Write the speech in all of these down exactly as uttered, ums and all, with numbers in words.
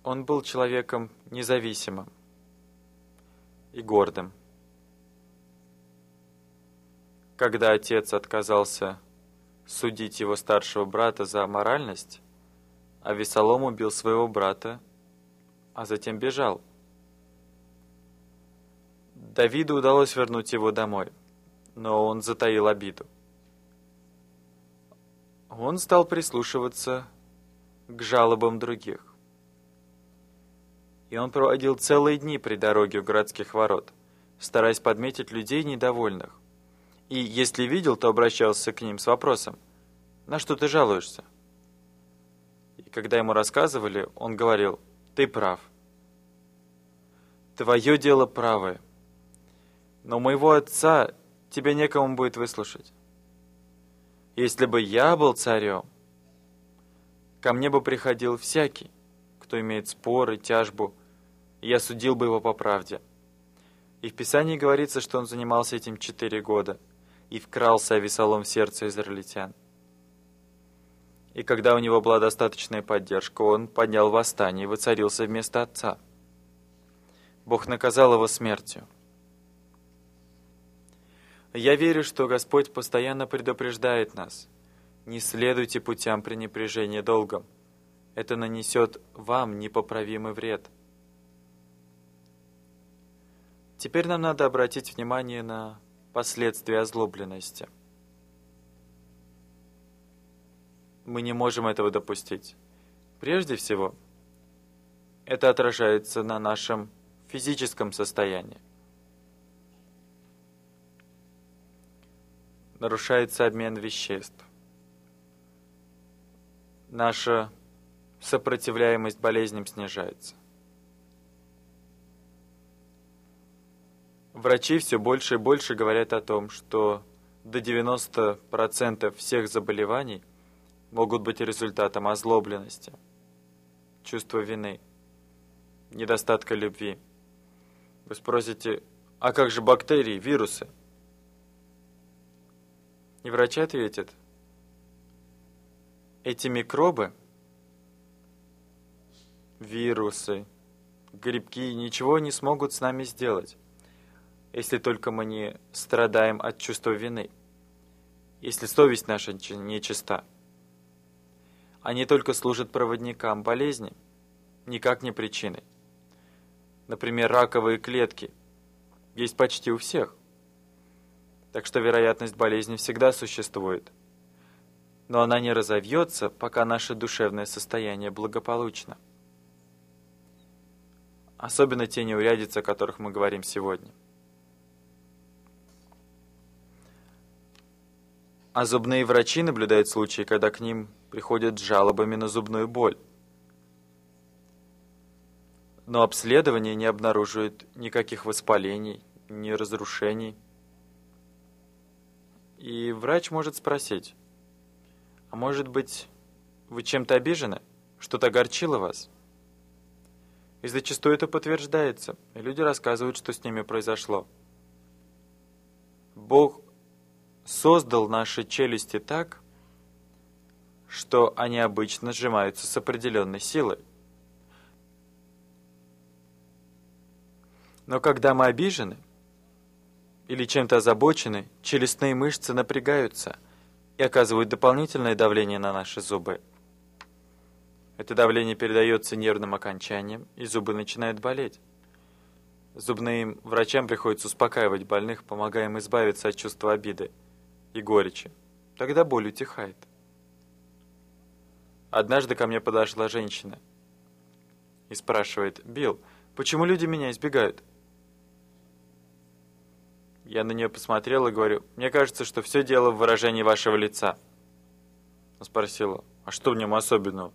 Он был человеком независимым и гордым. Когда отец отказался судить его старшего брата за аморальность, Авессалом убил своего брата, а затем бежал. Давиду удалось вернуть его домой, но он затаил обиду. Он стал прислушиваться к жалобам других. И он проводил целые дни при дороге у городских ворот, стараясь подметить людей недовольных. И если видел, то обращался к ним с вопросом: «На что ты жалуешься?» И когда ему рассказывали, он говорил: «Ты прав. Твое дело правое. Но у моего отца тебя некому будет выслушать. Если бы я был царем, ко мне бы приходил всякий, кто имеет спор и тяжбу, и я судил бы его по правде». И в Писании говорится, что он занимался этим четыре года, и вкрался Авессалом в сердце израильтян. И когда у него была достаточная поддержка, он поднял восстание и воцарился вместо отца. Бог наказал его смертью. Я верю, что Господь постоянно предупреждает нас: не следуйте путям пренебрежения долгом. Это нанесет вам непоправимый вред. Теперь нам надо обратить внимание на последствия озлобленности. Мы не можем этого допустить. Прежде всего, это отражается на нашем физическом состоянии. Нарушается обмен веществ. Наша сопротивляемость болезням снижается. Врачи все больше и больше говорят о том, что до девяноста процентов всех заболеваний могут быть результатом озлобленности, чувства вины, недостатка любви. Вы спросите: а как же бактерии, вирусы? И врачи ответят: эти микробы, вирусы, грибки ничего не смогут с нами сделать, если только мы не страдаем от чувства вины, если совесть наша нечиста. Они только служат проводникам болезни, никак не причиной. Например, раковые клетки есть почти у всех, так что вероятность болезни всегда существует. Но она не разовьется, пока наше душевное состояние благополучно. Особенно те неурядицы, о которых мы говорим сегодня. А зубные врачи наблюдают случаи, когда к ним приходят с жалобами на зубную боль. Но обследование не обнаруживает никаких воспалений, ни разрушений. И врач может спросить: а может быть, вы чем-то обижены? Что-то огорчило вас? И зачастую это подтверждается, и люди рассказывают, что с ними произошло. Бог создал наши челюсти так, что они обычно сжимаются с определенной силой. Но когда мы обижены или чем-то озабочены, челюстные мышцы напрягаются и оказывают дополнительное давление на наши зубы. Это давление передается нервным окончаниям, и зубы начинают болеть. Зубным врачам приходится успокаивать больных, помогая им избавиться от чувства обиды и горечи. Тогда боль утихает. Однажды ко мне подошла женщина и спрашивает: «Билл, почему люди меня избегают?» Я на нее посмотрел и говорю: «Мне кажется, что все дело в выражении вашего лица». Она спросила: «А что в нем особенного?»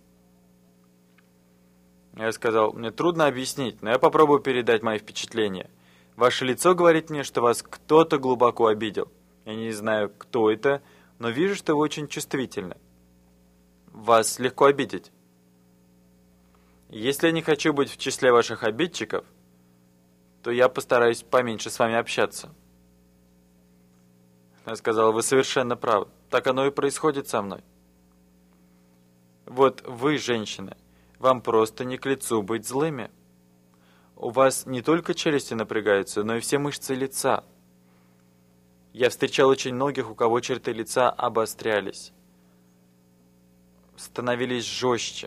Я сказал: «Мне трудно объяснить, но я попробую передать мои впечатления. Ваше лицо говорит мне, что вас кто-то глубоко обидел. Я не знаю, кто это, но вижу, что вы очень чувствительны. Вас легко обидеть. Если я не хочу быть в числе ваших обидчиков, то я постараюсь поменьше с вами общаться». Я сказал: «Вы совершенно правы. Так оно и происходит со мной». Вот вы, женщина, Вам просто не к лицу быть злыми. У вас не только челюсти напрягаются, но и все мышцы лица. Я встречал очень многих, у кого черты лица обострялись, становились жестче.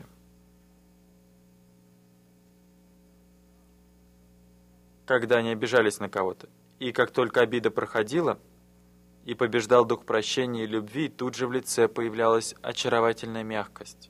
Когда они обижались на кого-то. И как только обида проходила, и побеждал дух прощения и любви, тут же в лице появлялась очаровательная мягкость.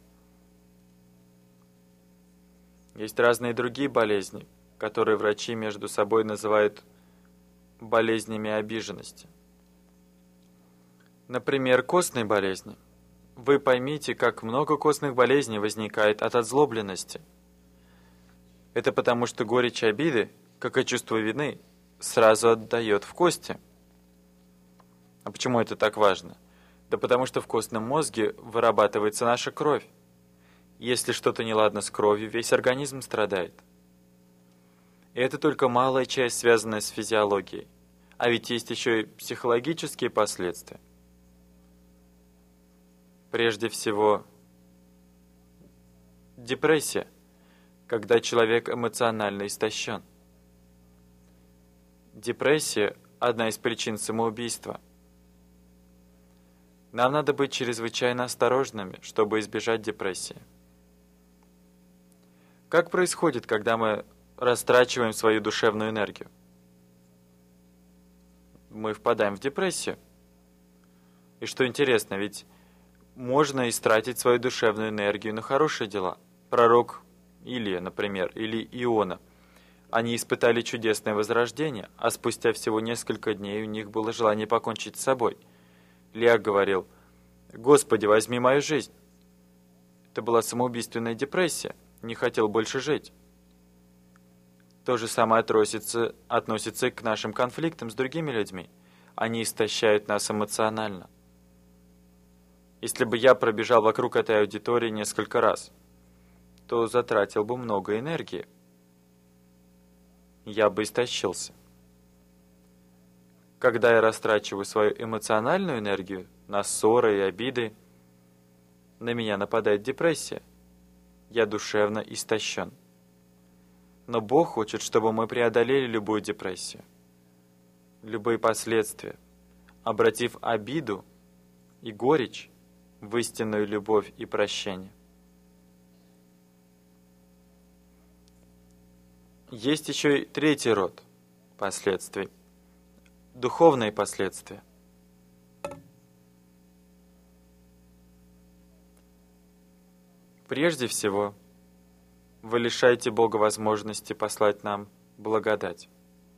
Есть разные другие болезни, которые врачи между собой называют болезнями обиженности. Например, костные болезни. Вы поймите, как много костных болезней возникает от озлобленности. Это потому, что горечь обиды, как и чувство вины, сразу отдает в кости. А почему это так важно? Да потому что в костном мозге вырабатывается наша кровь. Если что-то неладно с кровью, весь организм страдает. И это только малая часть, связанная с физиологией. А ведь есть еще и психологические последствия. Прежде всего, депрессия, когда человек эмоционально истощен. Депрессия – одна из причин самоубийства. Нам надо быть чрезвычайно осторожными, чтобы избежать депрессии. Как происходит, когда мы растрачиваем свою душевную энергию? Мы впадаем в депрессию. И что интересно, ведь можно истратить свою душевную энергию на хорошие дела. Пророк Илия, например, или Иона. Они испытали чудесное возрождение, а спустя всего несколько дней у них было желание покончить с собой. Илия говорил: «Господи, возьми мою жизнь». Это была самоубийственная депрессия, не хотел больше жить. То же самое относится, относится к нашим конфликтам с другими людьми. Они истощают нас эмоционально. Если бы я пробежал вокруг этой аудитории несколько раз, то затратил бы много энергии. Я бы истощился. Когда я растрачиваю свою эмоциональную энергию на ссоры и обиды, на меня нападает депрессия. Я душевно истощен. Но Бог хочет, чтобы мы преодолели любую депрессию, любые последствия, обратив обиду и горечь в истинную любовь и прощение. Есть еще и третий род последствий – духовные последствия. Прежде всего, вы лишаете Бога возможности послать нам благодать.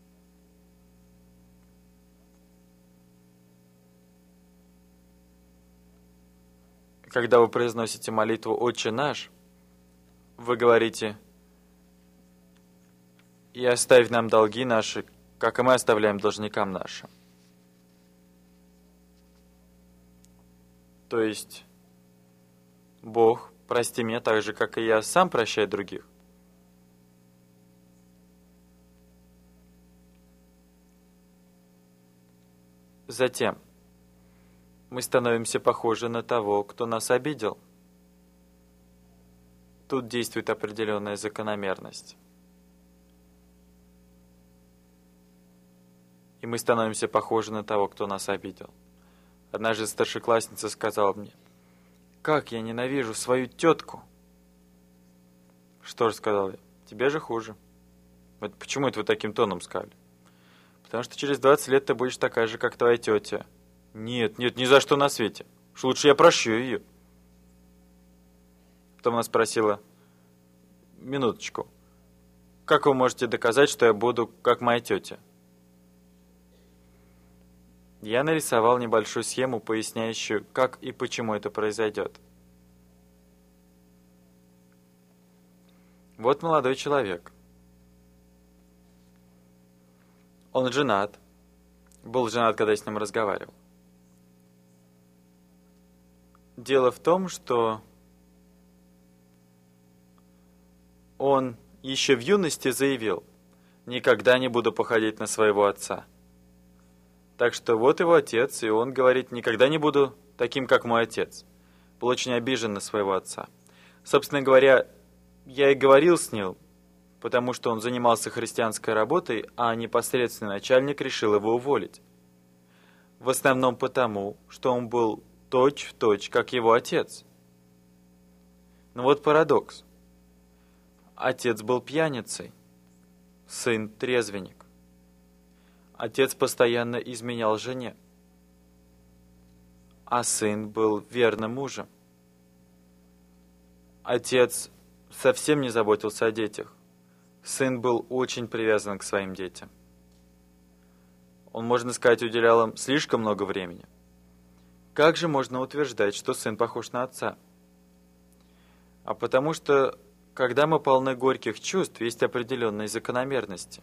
Когда вы произносите молитву «Отче наш», вы говорите: «И оставь нам долги наши, как и мы оставляем должникам нашим». То есть, Бог, прости меня так же, как и я сам прощаю других. Затем мы становимся похожи на того, кто нас обидел. Тут действует определенная закономерность. И мы становимся похожи на того, кто нас обидел. Однажды старшеклассница сказала мне: «Как я ненавижу свою тетку!» «Что ж, — сказал я, — тебе же хуже». «Вот почему это вы таким тоном сказали?» «Потому что через двадцать лет ты будешь такая же, как твоя тетя». «Нет, нет, ни за что на свете. Уж лучше я прощу ее». Потом она спросила: «Минуточку, как вы можете доказать, что я буду как моя тетя?» Я нарисовал небольшую схему, поясняющую, как и почему это произойдет. Вот молодой человек. Он женат. Был женат, когда я с ним разговаривал. Дело в том, что он еще в юности заявил: «Никогда не буду походить на своего отца». Так что вот его отец, и он говорит: «Никогда не буду таким, как мой отец». Был очень обижен на своего отца. Собственно говоря, Я и говорил с ним, потому что он занимался христианской работой, а непосредственный начальник решил его уволить. В основном потому, что он был точь-в-точь, как его отец. Но вот парадокс. Отец был пьяницей, сын трезвенник. Отец постоянно изменял жене, а сын был верным мужем. Отец совсем не заботился о детях. Сын был очень привязан к своим детям. Он, можно сказать, уделял им слишком много времени. Как же можно утверждать, что сын похож на отца? А потому что, когда мы полны горьких чувств, есть определенные закономерности.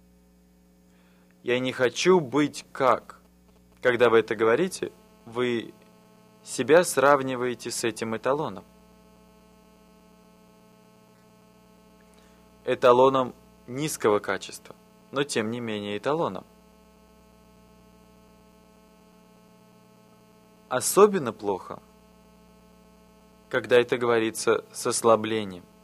Я не хочу быть как. Когда вы это говорите, вы себя сравниваете с этим эталоном. Эталоном низкого качества, но тем не менее эталоном. Особенно плохо, когда это говорится с ослаблением.